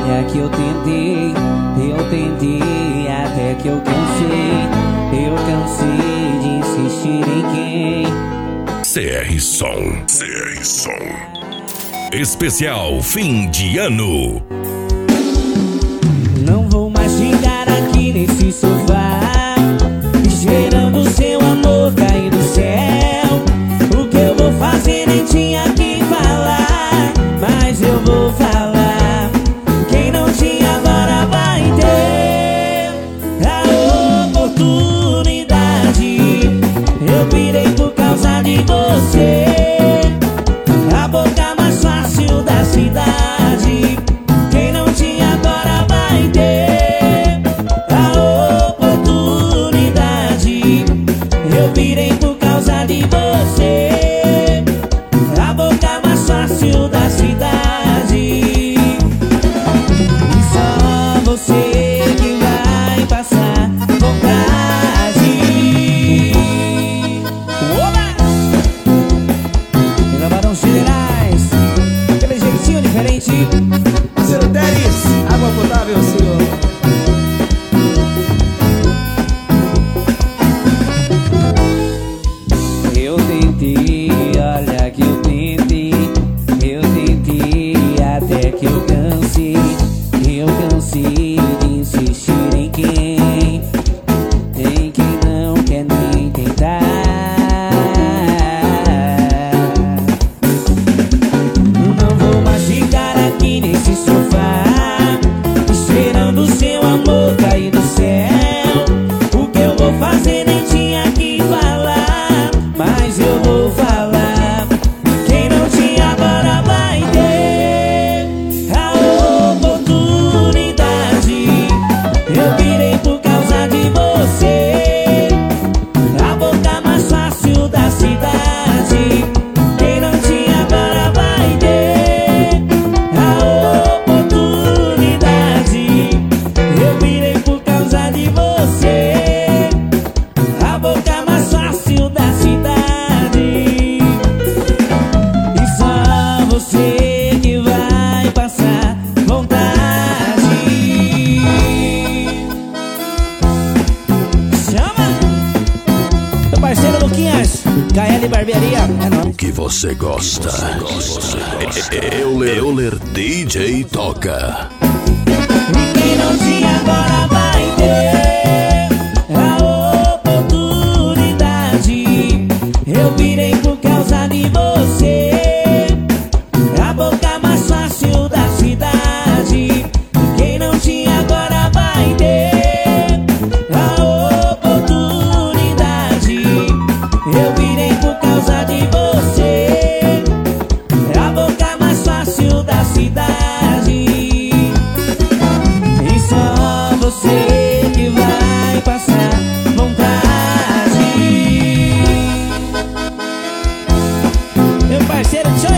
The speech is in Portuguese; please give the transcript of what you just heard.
olha que eu tentei até que eu cansei de insistir em quem. CR Som. Especial fim de ano. Não vou mais ficar aqui nesse sofá, esperando seu amor cair do céu. O que eu vou fazer nem tinha que falar, mas eu vou falar. Quem não tinha agora vai ter a oportunidade. Eu virei por causa de você, a boca mais fácil da cidade. Quem não tinha agora vai ter a oportunidade. Eu virei por causa de você, a boca mais fácil da cidade. E só você que vai passar vontade. Oba! Gravaram generais, aquele jeitinho diferente. Seu Teres, água potável, senhor. Eu tentei, olha que eu tentei até que eu cansei de insistir em quem não quer nem tentar. Não vou mais ficar aqui nesse sofá, esperando seu amor cair do céu. O que eu vou fazer nem tinha que falar, mas eu vou falar. Quem não tinha agora vai ter a oportunidade. Eu virei por causa de você, a boca mais fácil da cidade. Quem não tinha agora vai ter a oportunidade. Eu virei por causa de você, a boca mais fácil da cidade. E só você que vai passar vontade. Chama! Meu parceiro Luquinhas, KL Barbearia, é nóis. O que você gosta? Euler DJ toca. Quem não tinha agora vai ter a oportunidade. Eu virei por causa de você, a boca mais fácil da cidade. Quem não tinha agora vai ter a oportunidade. Eu virei por causa de você, a boca mais fácil da cidade. E só você que vai passar vontade. Meu parceiro,